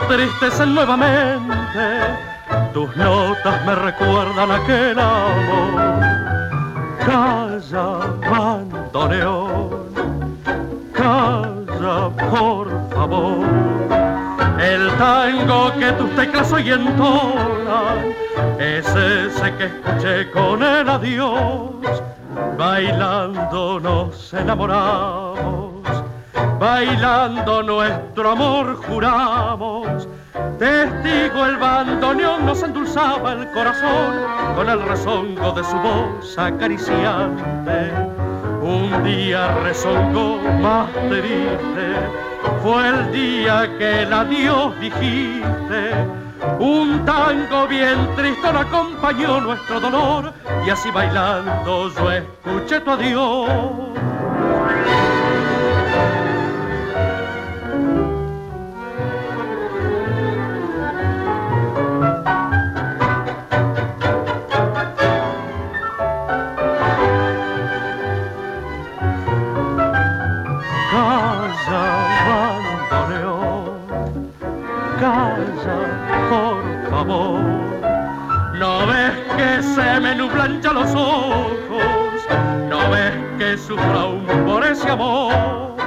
entristecen nuevamente, tus notas me recuerdan aquel amor. Calla, bandoneón, calla, por favor. El tango que tus teclas hoy entonan es ese que escuché con el adiós. Bailando nos enamoramos, bailando nuestro amor juramos. Testigo el bandoneón nos endulzaba el corazón con el rezongo de su voz acariciante. Un día rezongó más triste, fue el día que el adiós dijiste. Un tango bien triste no acompañó nuestro dolor y así bailando yo escuché tu adiós. No ves que se me nublan ya los ojos, no ves que sufro aún por ese amor.